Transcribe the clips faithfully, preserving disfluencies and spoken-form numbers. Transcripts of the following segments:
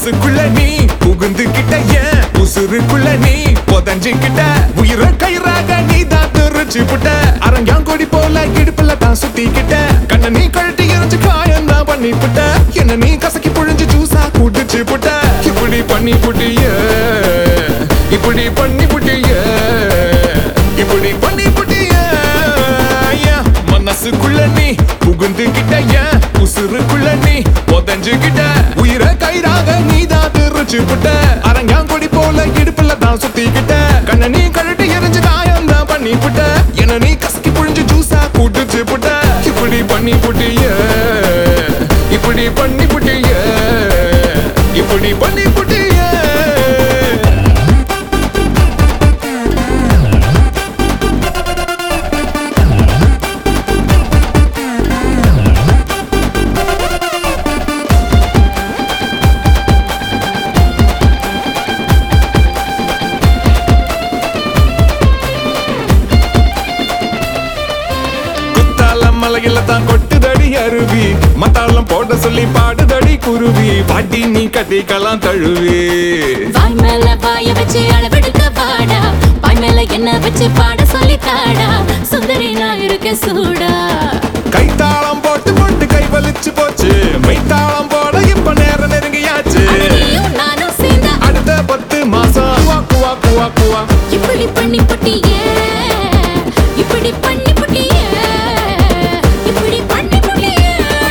மனசுக்குள்ள நீ புகுந்துகிட்ட ஏன் உசுருக்குள்ள நீ புதஞ்சுக்கிட்ட உயிர கயிறாக நீ தான் தெரிச்சு புட்ட அரங்காங்கொடி போல இடுப்புல தான் சுத்திக்கிட்ட கண்ண நீ கழட்டி எரிஞ்சு காயம் தான் பண்ணி புட்ட என்ன நீ கசக்கி புழிஞ்சு ஜூஸா குடிச்சு புட்ட இப்படி பண்ணி புட்டிய இப்படி பண்ணி புட்டிய இப்படி பண்ணி புட்டிய மனசுக்குள்ள நீ புகுந்துகிட்ட ஏன் உசுருக்குள்ள நீ புதஞ்சுக்கிட்ட உயிர கயிறாக நீ தான் தெரிச்சு புட்ட அரங்காங்கொடி போல இடுப்புல தான் சுத்திக்கிட்ட கண்ண நீ கழட்டி எரிஞ்சு காயம் தான் பண்ணி புட்ட என்ன நீ கசக்கி புழிஞ்சு ஜூஸா குடிச்சு புட்ட இப்படி பண்ணி புட்டிய இப்படி பண்ணி புட்டிய இப்படி பண்ணி புட்டிய மலையில தான் கொட்டுதடி அருவி மத்தாளம் போட சொல்லி பாடுதடி குருவி பாட்டி நீ கட்டிக்கலாம் தழுவி வாய் மேல வாய வச்சு அளவெடுக்க பாடா வாய் மேல என்ன வச்சு பாட சொல்லி தாடா சுந்தரி நான் இருக்க சூடா கைத்தாளம் போட்டு போட்டு கை வலிச்சு போச்சு மைத்தாளம் போட இப்ப நேரம் நெருங்கியாச்சு நானும் சேர்ந்த அடுத்த பத்து மாசம் குவா குவா குவா இப்படி பண்ணி புட்டியே இப்படி பண்ணி புட்டியே இப்படி பண்ணி புட்டியே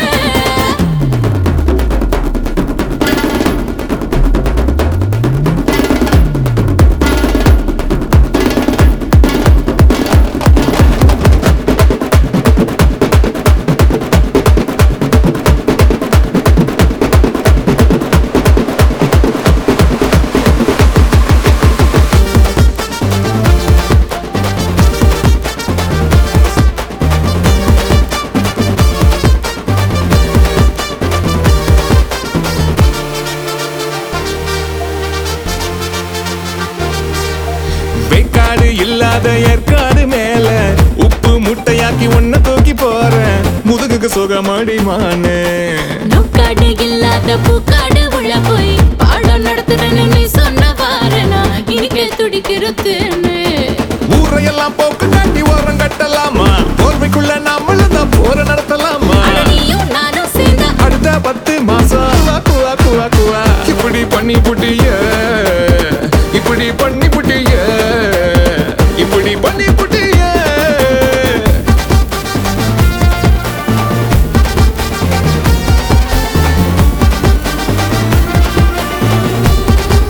வெக்காடு இல்லாத ஏற்காடு மேல உப்பு முட்டையாக்கி ஒன்ன தூக்கி போறேன் முதுகுக்கு சுகமடிமானு நோக்காடு இல்லாத பூக்காடு உள்ள போய் பாடம் நடத்துறேன்னு நீ சொன்ன வாரனா இனிக்க துடிக்கிறதுன்னு ஊரையெல்லாம் போக்கு காட்டி ஓரம் கட்டலாமா போர்வைக்குள்ள நாமளும் தான் போற நடத்தலாமா நீயும் நானும் சேர்ந்த அடுத்த பத்து மாசம் குவா குவா குவா இப்படி பண்ணி புட்டிய இப்படி பண்ணி புட்டிய இப்படி பண்ணி புட்டிய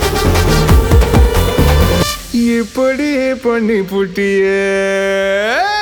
இப்படி பண்ணி புட்டிய